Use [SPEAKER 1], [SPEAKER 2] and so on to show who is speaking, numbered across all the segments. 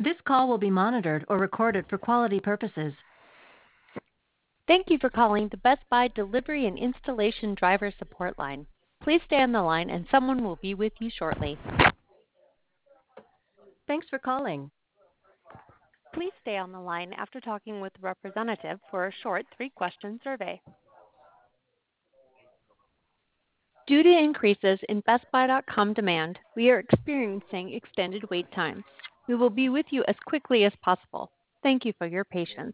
[SPEAKER 1] This call will be monitored or recorded for quality purposes.
[SPEAKER 2] Thank you for calling the Best Buy Delivery and Installation Driver Support Line. Please stay on the line and someone will be with you shortly.
[SPEAKER 1] Thanks for calling.
[SPEAKER 2] Please stay on the line after talking with a representative for a short 3-question survey. Due to increases in BestBuy.com demand, we are experiencing extended wait times. We will be with you as quickly as possible. Thank you for your patience.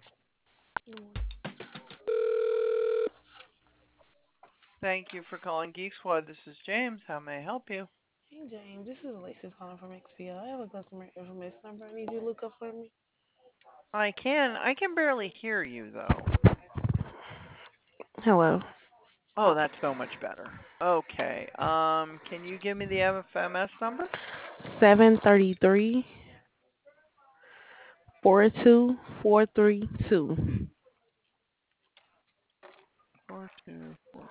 [SPEAKER 3] Thank you for calling Geek Squad. This is James. How may I help you?
[SPEAKER 4] Hey James, this is Alexis calling from XPL. I have a customer information number I need you to look up for me.
[SPEAKER 3] I can barely hear you though.
[SPEAKER 4] Hello.
[SPEAKER 3] Oh, that's so much better. Okay. Can you give me the FMS number?
[SPEAKER 4] 733-42432.
[SPEAKER 3] 424.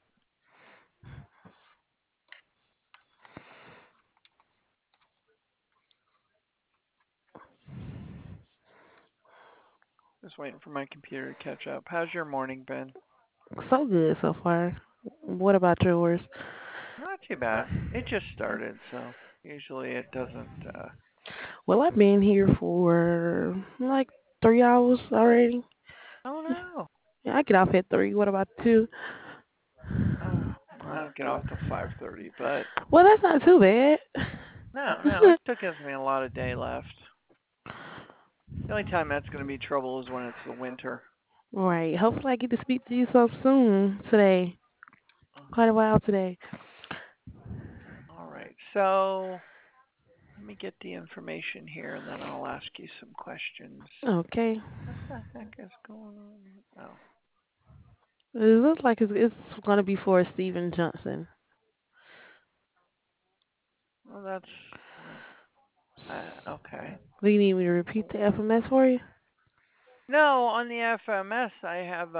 [SPEAKER 3] Just waiting for my computer to catch up. How's your morning been?
[SPEAKER 4] So good so far. What about yours?
[SPEAKER 3] Not too bad. It just started, so usually it doesn't.
[SPEAKER 4] Well, I've been here for like 3 hours already.
[SPEAKER 3] Oh no.
[SPEAKER 4] Yeah, I get off at 3. What about 2?
[SPEAKER 3] Oh, I don't get off till 5:30, but
[SPEAKER 4] Well, that's not too bad.
[SPEAKER 3] no, it still gives me a lot of day left. The only time that's going to be trouble is when it's the winter.
[SPEAKER 4] Right. Hopefully I get to speak to you so soon today. Quite a while today.
[SPEAKER 3] All right, so let me get the information here, and then I'll ask you some questions.
[SPEAKER 4] Okay.
[SPEAKER 3] What the heck is going on here? Oh,
[SPEAKER 4] It looks like it's going to be for Steven Johnson.
[SPEAKER 3] well, that's okay.
[SPEAKER 4] Do you need me to repeat the FMS for you?
[SPEAKER 3] No, on the FMS, I have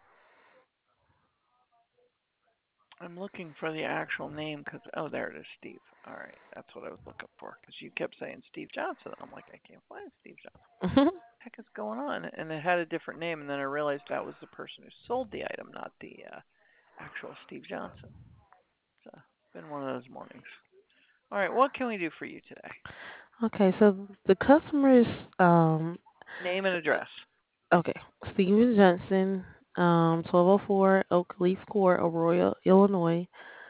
[SPEAKER 3] I'm looking for the actual name because there it is, Steve. All right, that's what I was looking for because you kept saying Steve Johnson. I'm like, I can't find Steve Johnson. What the heck is going on? And it had a different name, and then I realized that was the person who sold the item, not the actual Steve Johnson. It's been one of those mornings. All right, what can we do for you today?
[SPEAKER 4] Okay, so the customer is
[SPEAKER 3] Name and address.
[SPEAKER 4] okay, Steven Johnson, 1204 Oak Leaf Court, Aurora, Illinois.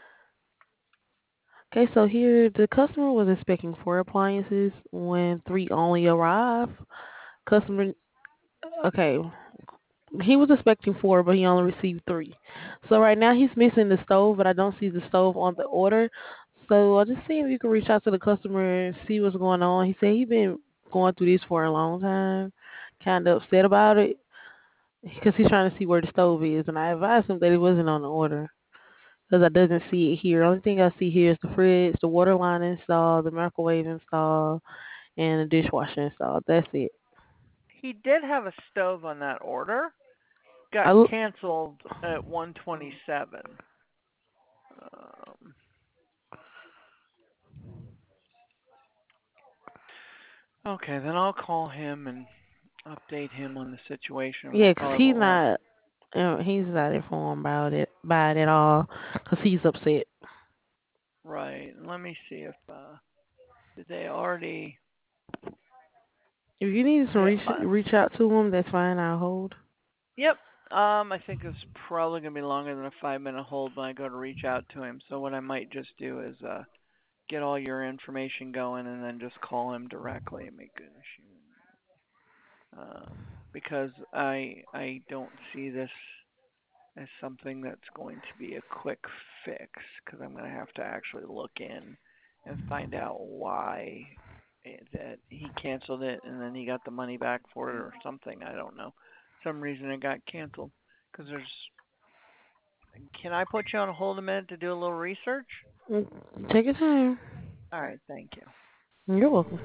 [SPEAKER 4] Okay, so here the customer was expecting 4 appliances when 3 only arrived. Customer, okay, he was expecting 4, but he only received 3. So right now he's missing the stove, but I don't see the stove on the order. So I'll just see if you can reach out to the customer and see what's going on. He said he's been going through this for a long time, kind of upset about it because he's trying to see where the stove is. And I advised him that it wasn't on the order because I doesn't see it here. The only thing I see here is the fridge, the water line installed, the microwave installed, and the dishwasher installed. That's it.
[SPEAKER 3] He did have a stove on that order.
[SPEAKER 4] I
[SPEAKER 3] Got
[SPEAKER 4] look,
[SPEAKER 3] canceled at 127. Um, okay, then I'll call him and update him on the situation. We'll
[SPEAKER 4] yeah, 'cause
[SPEAKER 3] probably will have.
[SPEAKER 4] he's not informed about it at all, 'cause he's upset.
[SPEAKER 3] Right. Let me see if did they already.
[SPEAKER 4] If you need to
[SPEAKER 3] Yeah.
[SPEAKER 4] reach out to him, that's fine. I'll hold.
[SPEAKER 3] Yep. I think it's probably gonna be longer than a 5-minute hold when I go to reach out to him. So what I might just do is get all your information going and then just call him directly and make an issue. Because I don't see this as something that's going to be a quick fix because I'm going to have to actually look in and find out why that he canceled it and then he got the money back for it or something. I don't know. Some reason it got canceled because there's. Can I put you on hold a minute to do a little research?
[SPEAKER 4] Take your time.
[SPEAKER 3] All right, thank you.
[SPEAKER 4] You're welcome.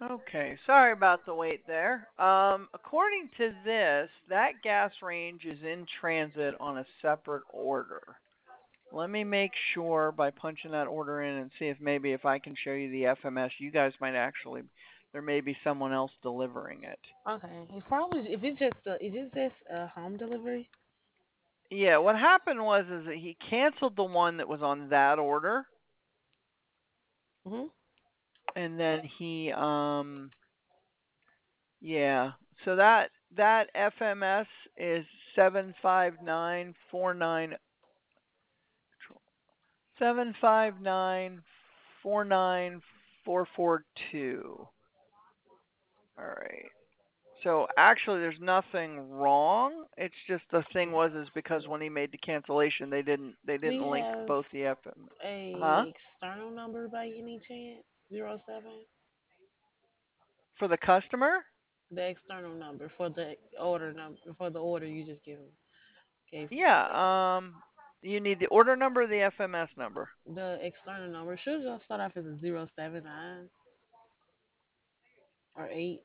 [SPEAKER 3] Okay, sorry about the wait there. According to this, that gas range is in transit on a separate order. Let me make sure by punching that order in and see if maybe if I can show you the FMS, you guys might actually, there may be someone else delivering it.
[SPEAKER 4] Okay. It's probably if it's just is it just a home delivery?
[SPEAKER 3] Yeah, what happened was is that he canceled the one that was on that order,
[SPEAKER 4] Mhm.
[SPEAKER 3] and then he yeah. So that FMS is 75949 759494442. All right. So actually, there's nothing wrong. It's just the thing was is because when he made the cancellation, they
[SPEAKER 4] Do
[SPEAKER 3] didn't
[SPEAKER 4] you
[SPEAKER 3] link
[SPEAKER 4] have
[SPEAKER 3] both the FM. Huh?
[SPEAKER 4] a external number by any chance? 07?
[SPEAKER 3] For the customer?
[SPEAKER 4] The external number for the order you just gave me.
[SPEAKER 3] Yeah. You need the order number or the FMS number.
[SPEAKER 4] The external number should just start off as a 079 or 8.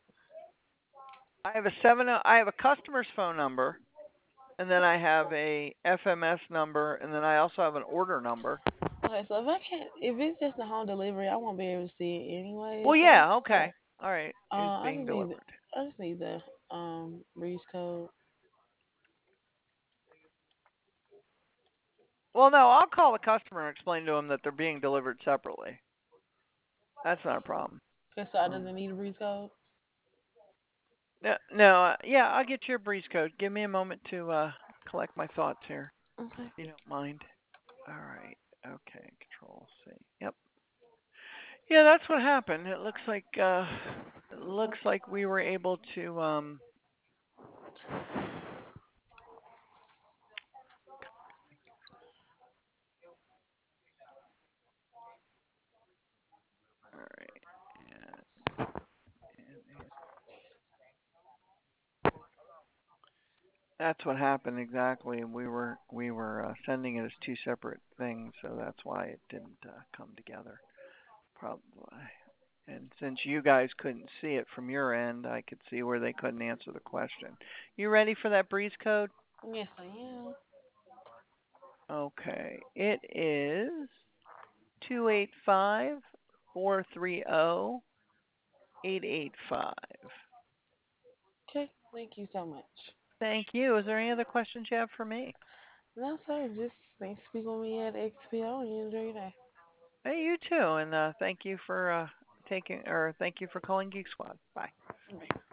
[SPEAKER 3] I have a customer's phone number, and then I have a FMS number, and then I also have an order number.
[SPEAKER 4] Okay, so if it's just a home delivery, I won't be able to see it anyway.
[SPEAKER 3] Well,
[SPEAKER 4] So,
[SPEAKER 3] yeah. Okay. All right. It's
[SPEAKER 4] I
[SPEAKER 3] being
[SPEAKER 4] just need
[SPEAKER 3] delivered.
[SPEAKER 4] the breeze code.
[SPEAKER 3] Well, no, I'll call the customer and explain to them that they're being delivered separately. That's not a problem.
[SPEAKER 4] Okay, so I doesn't need a breeze code.
[SPEAKER 3] No, no, yeah, I'll get your breeze code. Give me a moment to collect my thoughts here,
[SPEAKER 4] Okay.
[SPEAKER 3] if you don't mind. All right. Okay. Control C. Yep. Yeah, that's what happened. It looks like we were able to all right. And that's what happened exactly, and we were sending it as two separate things, so that's why it didn't come together. Probably. And since you guys couldn't see it from your end, I could see where they couldn't answer the question. You ready for that breeze code?
[SPEAKER 4] Yes, I am.
[SPEAKER 3] Okay. It is 285-430-885.
[SPEAKER 4] Okay. Thank you so much.
[SPEAKER 3] Thank you. Is there any other questions you have for me?
[SPEAKER 4] No, sir. Just thanks for speaking with me at XPO and you enjoy your day.
[SPEAKER 3] Hey, you too. And thank you for thank you for calling Geek Squad. Bye.
[SPEAKER 4] Bye.